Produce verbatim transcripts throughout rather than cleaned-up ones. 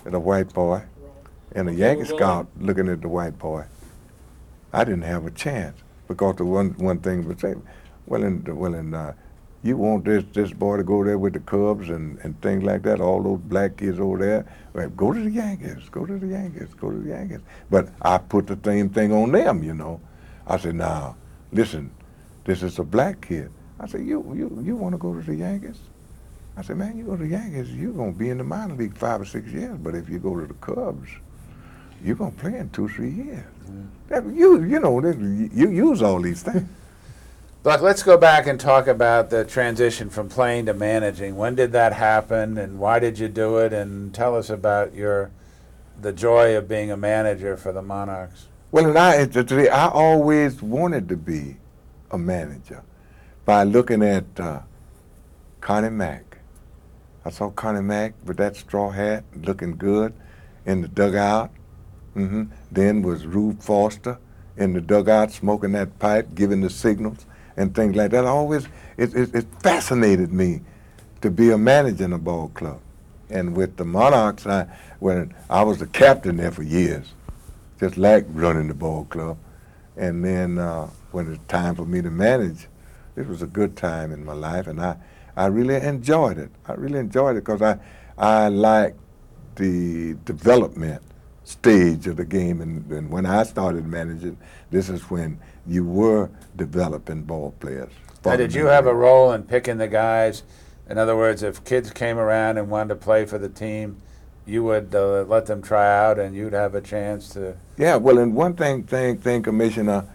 at a white boy and a Yankee scout looking at the white boy. I didn't have a chance because the one one thing would say, well, in, well, in, uh, you want this this boy to go there with the Cubs and, and things like that, all those black kids over there, well, go to the Yankees, go to the Yankees, go to the Yankees. But I put the same thing on them, you know. I said, now, listen, this is a black kid. I said, you you you want to go to the Yankees? I said, man, you go to the Yankees, you're going to be in the minor league five or six years. But if you go to the Cubs, you're going to play in two, three years. Mm-hmm. That, you you know, you, you use all these things. Buck, let's go back and talk about the transition from playing to managing. When did that happen, and why did you do it? And tell us about your the joy of being a manager for the Monarchs. Well, and I, today, I always wanted to be a manager by looking at uh, Connie Mack. I saw Connie Mack with that straw hat, looking good in the dugout. Mm-hmm. Then was Rube Foster in the dugout, smoking that pipe, giving the signals and things like that. I always, it, it, it fascinated me to be a manager in a ball club. And with the Monarchs, I, when I was the captain there for years, just like running the ball club. And then uh, when it's time for me to manage, it was a good time in my life, and I, I really enjoyed it. I really enjoyed it because I, I liked the development stage of the game. And, and when I started managing, this is when you were developing ball players. Now, did you have a role in picking the guys? In other words, if kids came around and wanted to play for the team, you would uh, let them try out, and you'd have a chance to. Yeah, well, and one thing, thing, thing, Commissioner,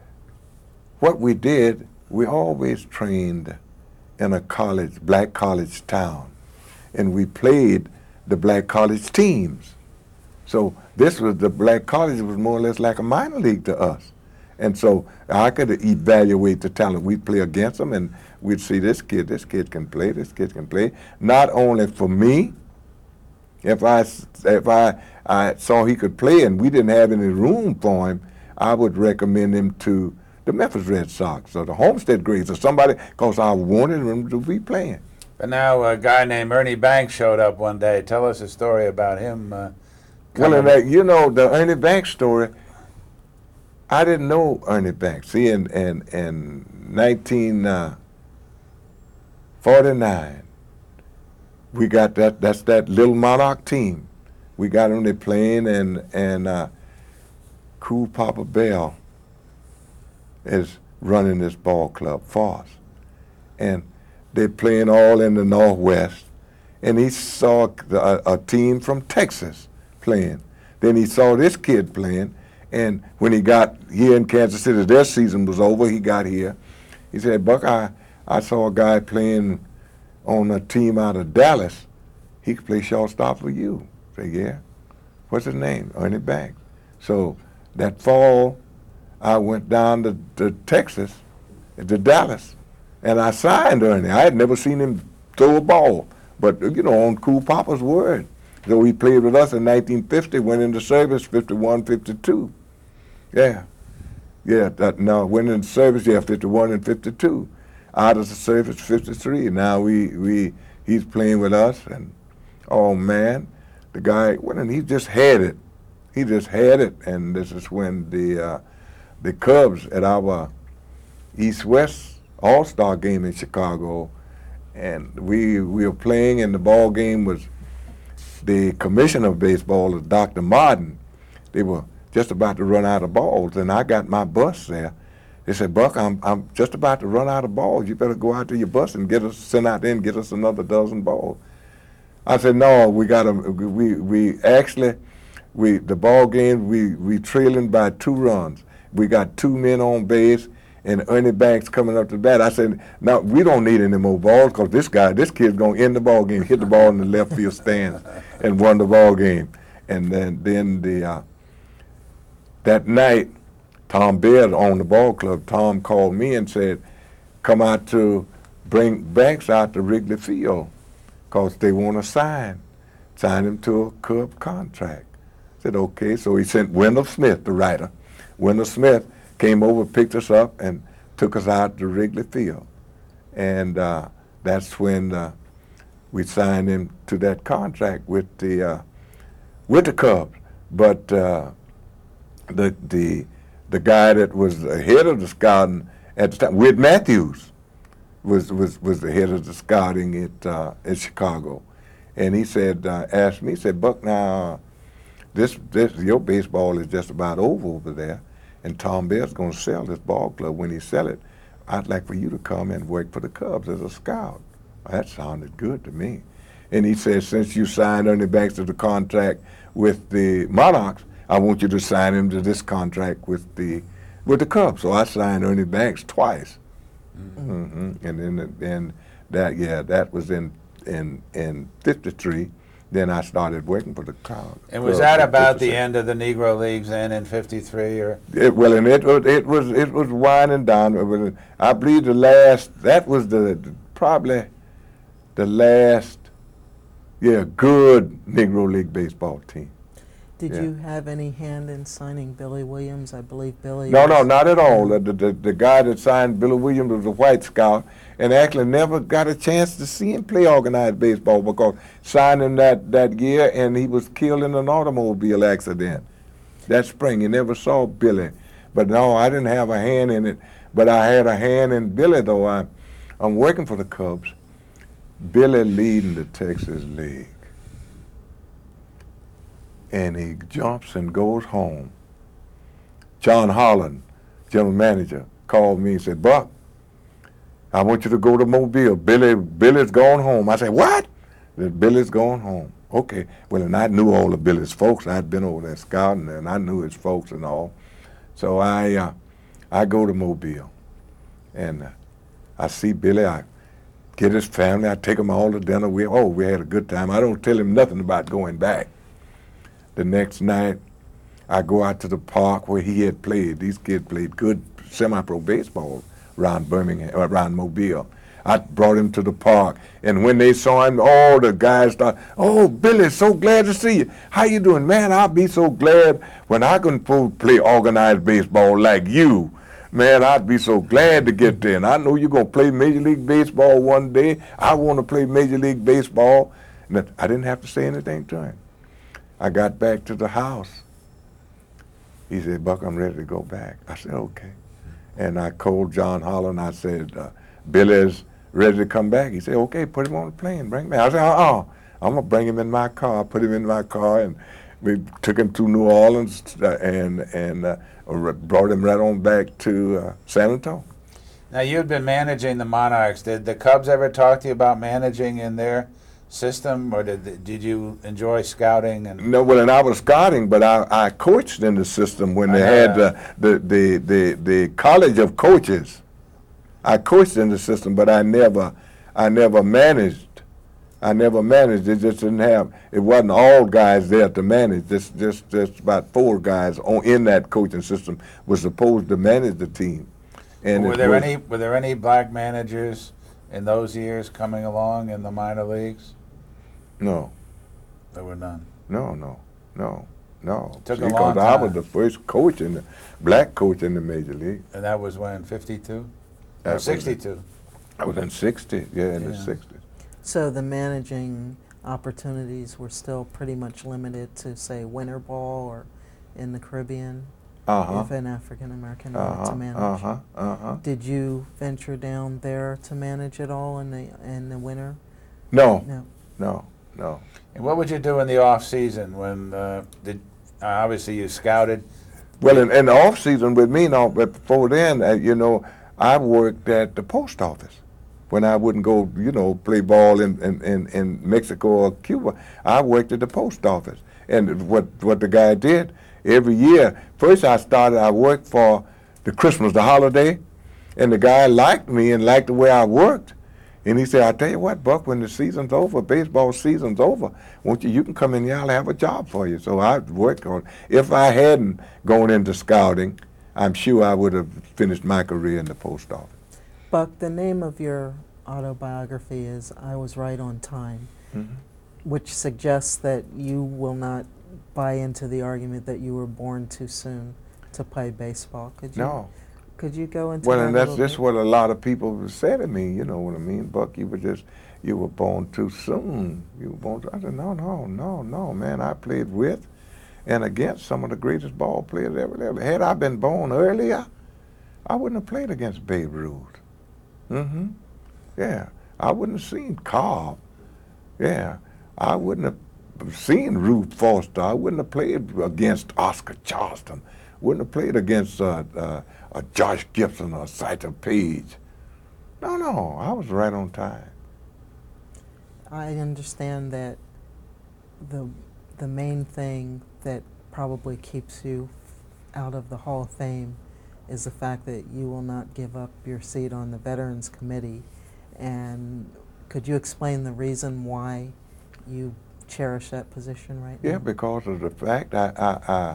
what we did, we always trained in a college, black college town, and we played the black college teams. So this was the black college was more or less like a minor league to us, and so I could evaluate the talent. We'd play against them, and we'd see this kid, this kid can play, this kid can play. Not only for me. If I, if I, I saw he could play and we didn't have any room for him, I would recommend him to the Memphis Red Sox or the Homestead Grays or somebody, because I wanted him to be playing. But now a guy named Ernie Banks showed up one day. Tell us a story about him. Uh, well, and that, you know, the Ernie Banks story, I didn't know Ernie Banks. See, in, in, in nineteen forty-nine, we got that, that's that little Monarch team. We got them there playing, and, and uh, Cool Papa Bell is running this ball club for us. And they're playing all in the Northwest. And he saw a, a team from Texas playing. Then he saw this kid playing, and when he got here in Kansas City, their season was over, he got here. He said, Buck, I, I saw a guy playing on a team out of Dallas. He could play shortstop for you. I said, yeah. What's his name? Ernie Banks. So that fall, I went down to, to Texas, to Dallas, and I signed Ernie. I had never seen him throw a ball, but, you know, on Cool Papa's word. So he played with us in nineteen fifty, went into service fifty-one, fifty-two. Yeah. Yeah, that, no, went into service, yeah, fifty-one and fifty-two. Out of the service, fifty-three. Now we, we he's playing with us, and oh man, the guy, well, and he just had it. He just had it, and this is when the uh, the Cubs at our East-West All-Star game in Chicago, and we we were playing, and the ball game was the commissioner of baseball, Doctor Martin. They were just about to run out of balls, and I got my bus there. They said, Buck, I'm I'm just about to run out of balls. You better go out to your bus and get us, send out there and get us another dozen balls. I said, no, we got to, we we actually, we the ball game, we we trailing by two runs. We got two men on base, and Ernie Banks coming up to bat. I said, no, we don't need any more balls, because this guy, this kid's going to end the ball game, hit the ball in the left field stands, and won the ball game. And then, then the uh, that night, Tom Baird owned the ball club. Tom called me and said, come out to bring Banks out to Wrigley Field because they want to sign, sign him to a Cub contract. I said, okay. So he sent Wendell Smith, the writer. Wendell Smith came over, picked us up, and took us out to Wrigley Field. And uh, that's when uh, we signed him to that contract with the uh, with the Cubs. But uh, the the the guy that was the head of the scouting at the time, Whit Matthews, was was was the head of the scouting at uh, in Chicago, and he said, uh, asked me, he said, Buck, now this this your baseball is just about over over there, and Tom Bell's going to sell this ball club. When he sell it, I'd like for you to come and work for the Cubs as a scout. That sounded good to me. And he said, since you signed Ernie Banks to the contract with the Monarchs, I want you to sign him to this contract with the with the Cubs. So I signed Ernie Banks twice. Mm-hmm. Mm-hmm. And then and that yeah, that was in in in fifty-three. Then I started working for the Cubs. And was that about the end of the Negro Leagues then in fifty-three, or? It, well, and it was it was it was winding down. I believe the last that was the, the probably the last yeah good Negro League baseball team. Did yeah. you have any hand in signing Billy Williams? I believe Billy. No, no, was, not at all. The, the the guy that signed Billy Williams was a white scout, and actually never got a chance to see him play organized baseball because signed him that, that year, and he was killed in an automobile accident that spring. You never saw Billy. But no, I didn't have a hand in it. But I had a hand in Billy, though. I, I'm working for the Cubs. Billy leading the Texas League. And he jumps and goes home. John Holland, general manager, called me and said, Buck, I want you to go to Mobile. Billy, Billy's going home. I said, what? He said, Billy's going home. Okay. Well, and I knew all of Billy's folks. I'd been over there scouting, and I knew his folks and all. So I, uh, I go to Mobile, and uh, I see Billy. I get his family. I take him all to dinner. We, oh, we had a good time. I don't tell him nothing about going back. The next night, I go out to the park where he had played. These kids played good semi-pro baseball around Birmingham, around Mobile. I brought him to the park, and when they saw him, all the guys started, oh, Billy, so glad to see you. How you doing? Man, I'll be so glad when I can play organized baseball like you. Man, I'd be so glad to get there. And I know you're going to play Major League Baseball one day. I want to play Major League Baseball. And I didn't have to say anything to him. I got back to the house. He said, Buck, I'm ready to go back. I said, okay. And I called John Holland. I said, uh, Billy's ready to come back. He said, okay, put him on the plane, bring him back. I said, uh-uh, I'm going to bring him in my car. I put him in my car, and we took him to New Orleans uh, and, and uh, brought him right on back to uh, San Antonio. Now, you'd been managing the Monarchs. Did the Cubs ever talk to you about managing in their system, or did did you enjoy scouting? And no, well, and I was scouting, but I, I coached in the system when they had the, the the the the College of Coaches. I coached in the system, but I never I never managed. I never managed. It just didn't have. It wasn't all guys there to manage. Just just just about four guys on in that coaching system was supposed to manage the team. And were there was, any were there any black managers in those years coming along in the minor leagues? No. There were none. No, no, no, no. It took See, a long because I was time. the first coach in the black coach in the major league. And that was when, fifty-two? That Or was sixty-two? I was in sixty, yeah, in the Yeah. sixties. So the managing opportunities were still pretty much limited to, say, winter ball or in the Caribbean, Uh huh. if an African American Uh wanted to huh. manage. Uh huh. Uh huh. Did you venture down there to manage it all in the in the winter? No, No. no, no. And what would you do in the off season when uh, did uh, obviously you scouted? Well, in, in the off season with me, no, but before then, uh, you know, I worked at the post office. When I wouldn't go, you know, play ball in, in, in, in Mexico or Cuba, I worked at the post office. And what what the guy did every year, first I started, I worked for the Christmas, the holiday, and the guy liked me and liked the way I worked. And he said, I tell you what, Buck, when the season's over, baseball season's over, won't you, you can come in here, I'll have a job for you. So I worked on it. If I hadn't gone into scouting, I'm sure I would have finished my career in the post office. Buck, the name of your autobiography is I Was Right on Time, Mm-hmm. which suggests that you will not buy into the argument that you were born too soon to play baseball. Could you, No. Could you go into Well, that and a that's little just bit? what a lot of people say to me, you know what I mean, Buck, you were just, you were born too soon. You were born too, I said, no, no, no, no, man. I played with and against some of the greatest ball players ever lived. Had I been born earlier, I wouldn't have played against Babe Ruth. Mm-hmm. Yeah. I wouldn't have seen Cobb. Yeah. I wouldn't have seen Ruth Foster. I wouldn't have played against Oscar Charleston. Wouldn't have played against uh, uh, uh, Josh Gibson or Sighter Page. No, no, I was right on time. I understand that the the main thing that probably keeps you out of the Hall of Fame is the fact that you will not give up your seat on the Veterans Committee. And could you explain the reason why you cherish that position right now? Yeah, because of the fact I, I, I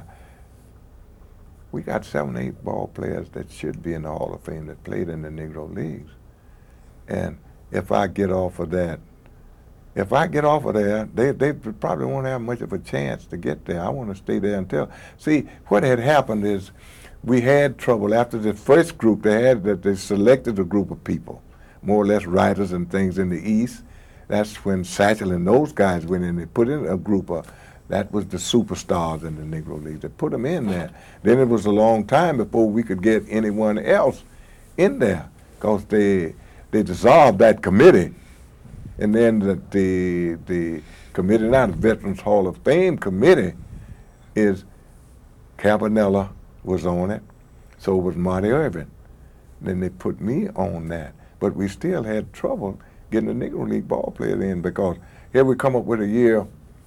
we got seven, eight ball players that should be in the Hall of Fame that played in the Negro Leagues. And if I get off of that, if I get off of there, they, they probably won't have much of a chance to get there. I want to stay there until, see, what had happened is we had trouble. After the first group, they had that they selected a group of people, more or less writers and things in the East. That's when Satchel and those guys went in. They put in a group of, that was the superstars in the Negro League. They put them in there. Then it was a long time before we could get anyone else in there because they they dissolved that committee. And then the, the, the committee, now the Veterans Hall of Fame committee, is Campanella was on it, so was Marty Irvin. Then they put me on that. But we still had trouble getting the Negro League ball players in because here we come up with a year,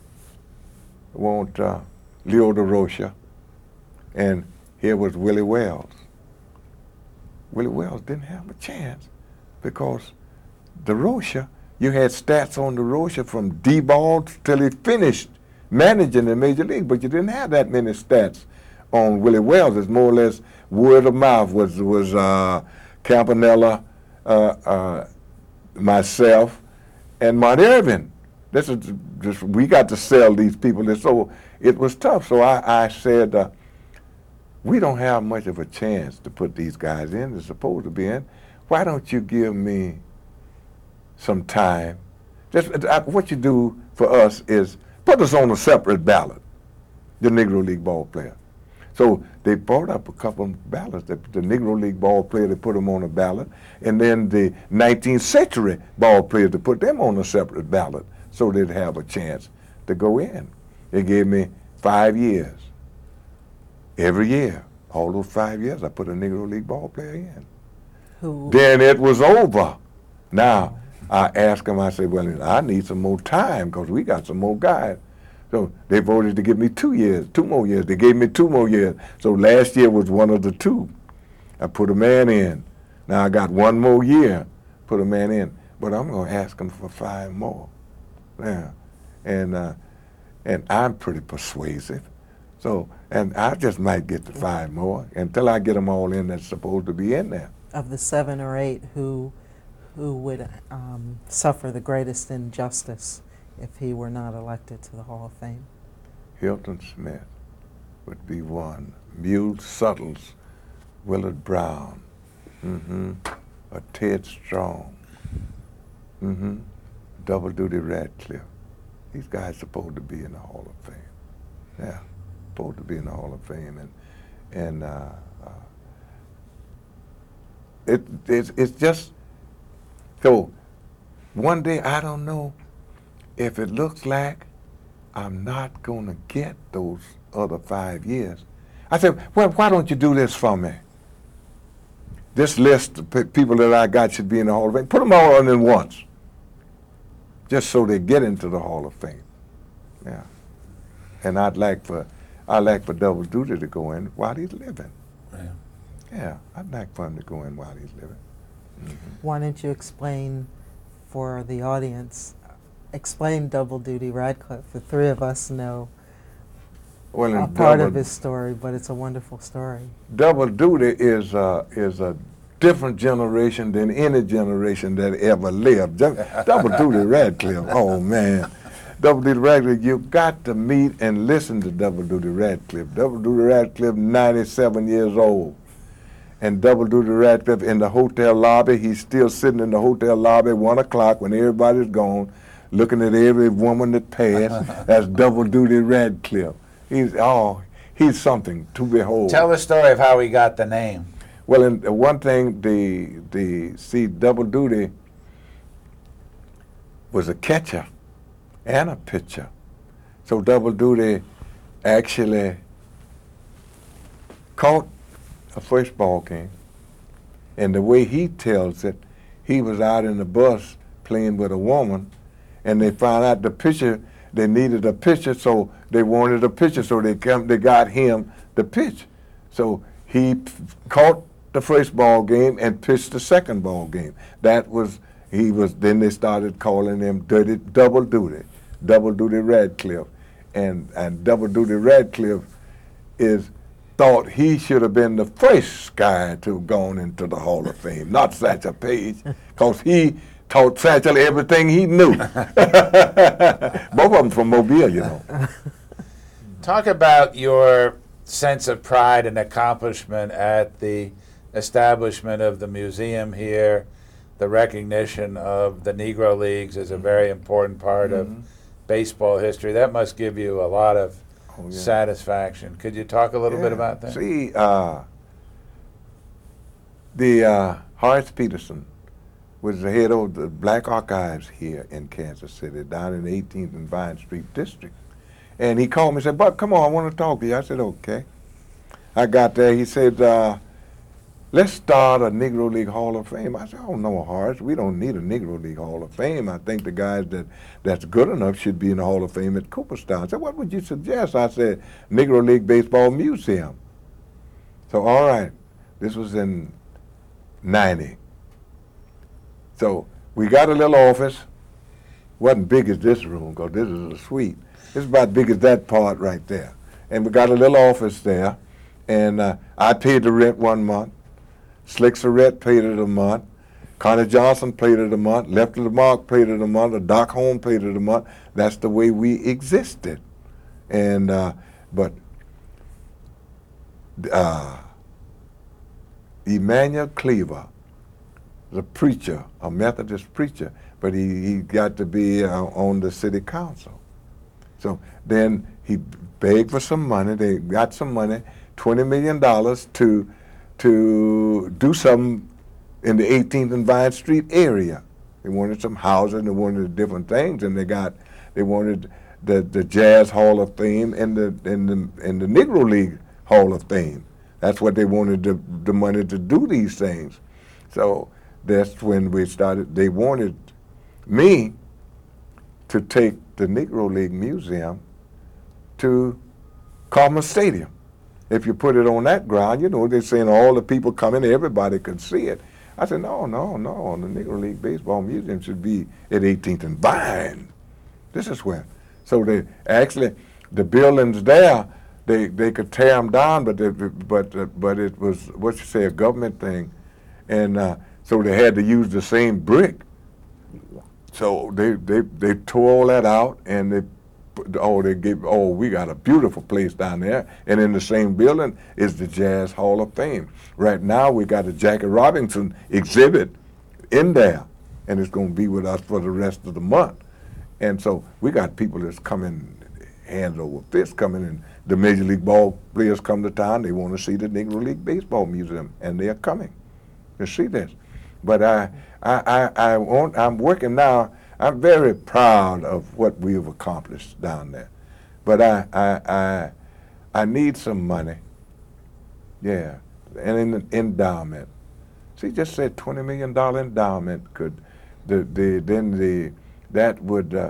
we want uh, Leo DeRocha, and here was Willie Wells. Willie Wells didn't have a chance because DeRocha, you had stats on DeRocha from D-ball till he finished managing the Major League, but you didn't have that many stats on Willie Wells. It's more or less word of mouth was, was uh, Campanella, uh, uh, myself, and Marty Irvin. This is just, we got to sell these people, and so it was tough. So I, I said, uh, we don't have much of a chance to put these guys in. They're supposed to be in. Why don't you give me some time? Just uh, what you do for us is put us on a separate ballot, the Negro League ball player. So they brought up a couple of ballots. The, the Negro League ball player, they put them on a ballot, and then the nineteenth century ball players, to put them on a separate ballot so they'd have a chance to go in. They gave me five years. Every year, all those five years, I put a Negro League ball player in. Who? Then it was over. Now, I asked them, I said, well, I need some more time because we got some more guys. So they voted to give me two years, two more years. They gave me two more years. So last year was one of the two. I put a man in. Now I got one more year, put a man in. But I'm going to ask him for five more. Yeah. And, uh, and I'm pretty persuasive. So, and I just might get the five more until I get them all in that's supposed to be in there. Of the seven or eight, who, who would um, suffer the greatest injustice if he were not elected to the Hall of Fame? Hilton Smith would be one. Mule Suttles, Willard Brown, mm-hmm. a Ted Strong, mm-hmm. Double Duty Radcliffe. These guys supposed to be in the Hall of Fame. Yeah, supposed to be in the Hall of Fame, and and uh, uh, it it's, it's just so. One day I don't know if it looks like I'm not going to get those other five years. I said, well, why don't you do this for me? This list of pe- people that I got should be in the Hall of Fame. Put them all on in once, just so they get into the Hall of Fame. Yeah. And I'd like for, I'd like for Double Duty to go in while he's living. Yeah. Yeah, I'd like for him to go in while he's living. Mm-hmm. Why don't you explain for the audience, explain Double Duty Radcliffe? The three of us know Well, in a part double, of his story, but it's a wonderful story. Double Duty is uh, is a different generation than any generation that ever lived. Just, Double Duty Radcliffe, oh man. Double Duty Radcliffe, you got to meet and listen to Double Duty Radcliffe. Double Duty Radcliffe, ninety-seven years old. and Double Duty Radcliffe in the hotel lobby. He's still sitting in the hotel lobby at one o'clock when everybody's gone, looking at every woman that passed. That's Double Duty Radcliffe. He's oh, he's something to behold. Tell the story of how he got the name. Well, and uh, one thing, the the see, Double Duty was a catcher and a pitcher. So Double Duty actually caught a first ball game. And the way he tells it, he was out in the bus playing with a woman, and they found out the pitcher, they needed a pitcher, so they wanted a pitcher, so they come, they got him the pitch. So he p- caught the first ball game and pitched the second ball game. That was, he was, then they started calling him Dirty, Double Duty, Double Duty Radcliffe. And, and Double Duty Radcliffe is thought he should have been the first guy to have gone into the Hall of Fame, not Satchel Paige, because he taught Satchel everything he knew. Both of them from Mobile, you know. Talk about your sense of pride and accomplishment at the establishment of the museum here, the recognition of the Negro Leagues as a very important part Mm-hmm. of baseball history. That must give you a lot of Oh, yeah. satisfaction. Could you talk a little bit Yeah. about that? See, uh, the uh, Horace Peterson was the head of the Black Archives here in Kansas City, down in the eighteenth and Vine Street district. And he called me and said, Buck, come on, I want to talk to you. I said, okay. I got there. He said, uh, let's start a Negro League Hall of Fame. I said, oh, no, Horace, we don't need a Negro League Hall of Fame. I think the guys that that's good enough should be in the Hall of Fame at Cooperstown. I said, what would you suggest? I said, Negro League Baseball Museum. So, all right, this was in ninety. So we got a little office. Wasn't big as this room, because this is a suite. It's about big as that part right there. And we got a little office there, and uh, I paid the rent one month. Slick Surrett paid it a month. Connie Johnson paid it a month. Lefty Lamarck paid it a month. Or Doc Holmes paid it a month. That's the way we existed. And uh, but uh, Emmanuel Cleaver, the preacher, a Methodist preacher, but he, he got to be uh, on the city council. So then he begged for some money. They got some money, twenty million dollars to to do something in the eighteenth and Vine Street area. They wanted some housing, they wanted different things, and they got they wanted the, the Jazz Hall of Fame and the and the and the Negro League Hall of Fame. That's what they wanted the, the money to do these things. So that's when we started. They wanted me to take the Negro League Museum to Coleman Stadium. If you put it on that ground, you know, they're saying all the people coming, everybody could see it. I said, no, no, no, the Negro League Baseball Museum should be at eighteenth and Vine. This is where. So they actually, the buildings there, they they could tear them down, but they, but uh, but it was, what you say, a government thing, and uh, so they had to use the same brick. So they they they tore all that out, and they oh they gave oh we got a beautiful place down there, and in the same building is the Jazz Hall of Fame. Right now we got a Jackie Robinson exhibit in there, and it's going to be with us for the rest of the month. And so we got people that's coming hands over fist coming in. The Major League Ball players come to town. They want to see the Negro League Baseball Museum, and they are coming to see this. But I I I, I want, I'm working now. I'm very proud of what we've accomplished down there. But I, I, I, I need some money. Yeah, and an endowment. See, just said twenty million dollar endowment could, the, the, then the, that would, uh,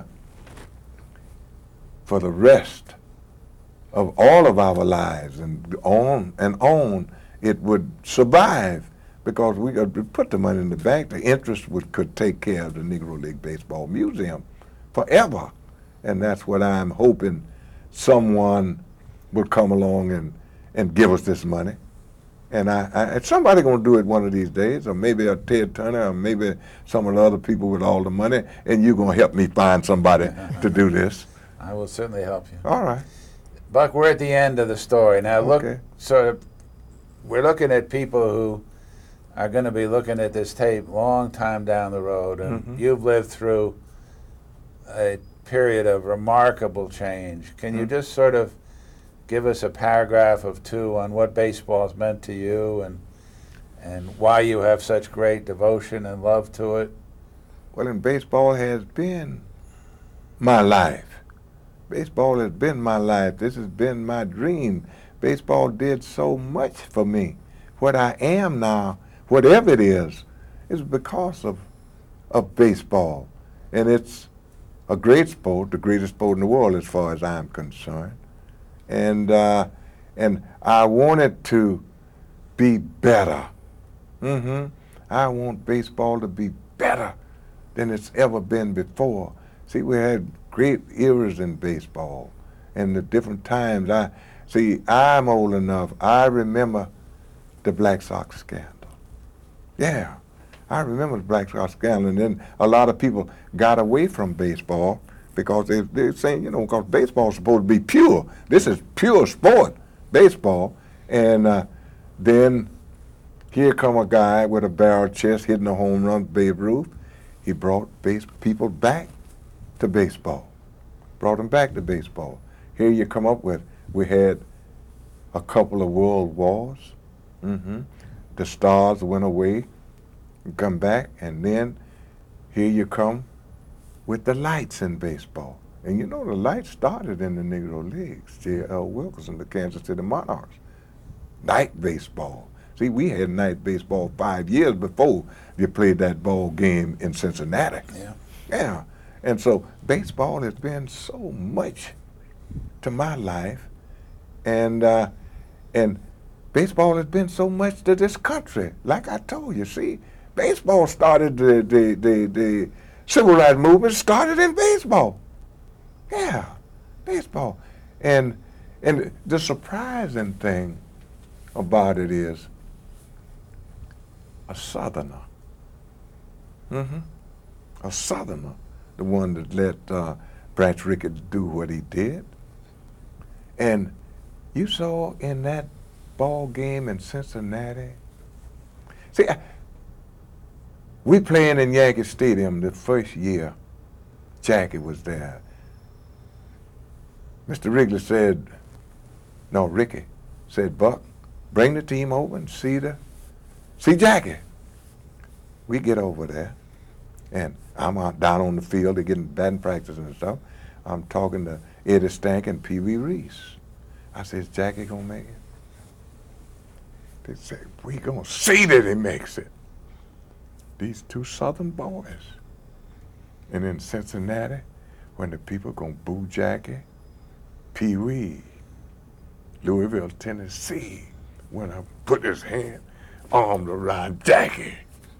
for the rest of all of our lives and on and on, it would survive. Because we could put the money in the bank, the interest would, could take care of the Negro League Baseball Museum forever. And that's what I'm hoping someone would come along and, and give us this money. And I, I and somebody gonna do it one of these days, or maybe a Ted Turner, or maybe some of the other people with all the money, and you're gonna help me find somebody to do this. I will certainly help you. All right. Buck, we're at the end of the story. Now look, Okay. sort of we're looking at people who are going to be looking at this tape long time down the road, and Mhm. you've lived through a period of remarkable change. Can you Mhm. just sort of give us a paragraph of two on what baseball's meant to you and and why you have such great devotion and love to it? Well, and baseball has been my life. Baseball has been my life. This has been my dream. Baseball did so much for me. What I am now, whatever it is, is because of of baseball. And it's a great sport, the greatest sport in the world as far as I'm concerned. And uh, and I want it to be better. Mm-hmm. I want baseball to be better than it's ever been before. See, we had great eras in baseball, and the different times. I see. I'm old enough. I remember the Black Sox scandal. Yeah, I remember the Black Sox scandal, and then a lot of people got away from baseball because they they're saying, you know, because baseball is supposed to be pure. This is pure sport, baseball, and uh, then here come a guy with a barrel chest hitting a home run, Babe Ruth. He brought base people back to baseball. Brought them back to baseball. Here you come up with, we had a couple of world wars. Mm-hmm. The stars went away, come back, and then here you come with the lights in baseball. And you know the lights started in the Negro Leagues. J L Wilkerson, the Kansas City Monarchs. Night baseball. See, we had night baseball five years before you played that ball game in Cincinnati. Yeah. Yeah. And so baseball has been so much to my life, and uh, and baseball has been so much to this country. Like I told you, see, baseball started the the the, the civil rights movement started in baseball. Yeah, baseball, and and the surprising thing about it is a Southerner. Mm-hmm. A Southerner, the one that let uh, Branch Ricketts do what he did. And you saw in that ball game in Cincinnati. See, I, we playing in Yankee Stadium the first year Jackie was there. Mister Wrigley said, no, Ricky said, Buck, bring the team over and see the, see Jackie. We get over there, and I'm out down on the field, they're getting batting practice and stuff. I'm talking to Eddie Stank and Pee Wee Reese. I said, is Jackie gonna make it? They say, we gonna see that he makes it. These two Southern boys. And in Cincinnati, when the people gonna boo Jackie, Pee Wee, Louisville, Tennessee, when I put his hand, armed around Jackie.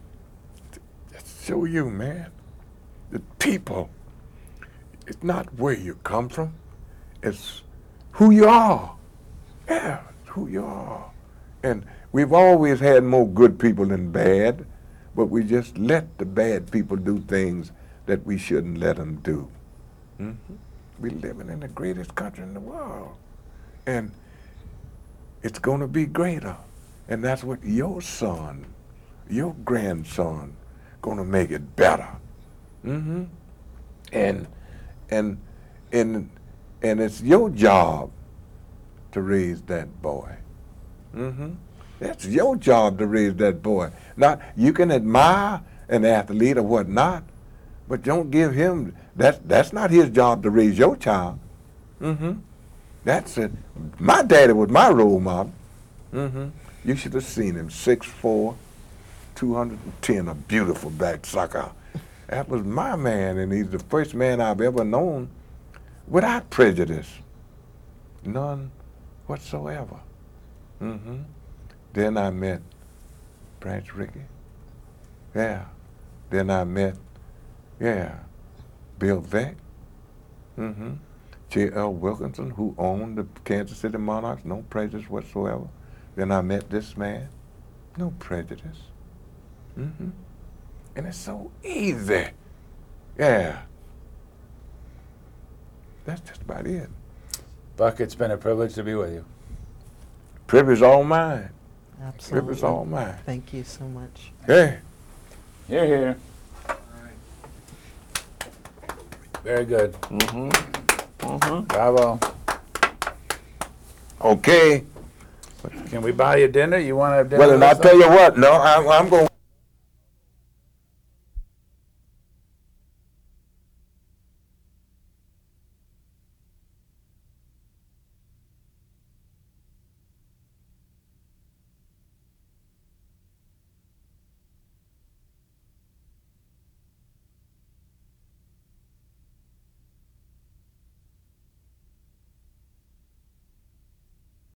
Just show you, man, the people, it's not where you come from, it's who you are. Yeah, it's who you are. And we've always had more good people than bad, but we just let the bad people do things that we shouldn't let them do. Mm-hmm. We're living in the greatest country in the world. And it's going to be greater. And that's what your son, your grandson, going to make it better. Mm-hmm. And, and, and, and it's your job to raise that boy. Mm-hmm. It's your job to raise that boy. Not, you can admire an athlete or whatnot, but don't give him, that's, that's not his job to raise your child. Mm-hmm. That's it. My daddy was my role model. Mm-hmm. You should have seen him, six foot four, two hundred ten, a beautiful back sucker. That was my man, and he's the first man I've ever known without prejudice. None whatsoever. Mm-hmm. Then I met Branch Rickey. Yeah. Then I met, yeah, Bill Veeck. Mm-hmm. J L Wilkinson, who owned the Kansas City Monarchs, no prejudice whatsoever. Then I met this man, no prejudice. Mm-hmm. And it's so easy. Yeah. That's just about it. Buck, it's been a privilege to be with you. Privilege all mine. It Absolutely. was all mine. Thank you so much. Hey, Here, here. Very good. mm-hmm. Mm-hmm. Bravo. Okay. Can we buy you dinner? You want to have dinner? Well, and with I'll us? tell you what, no, I'm, I'm going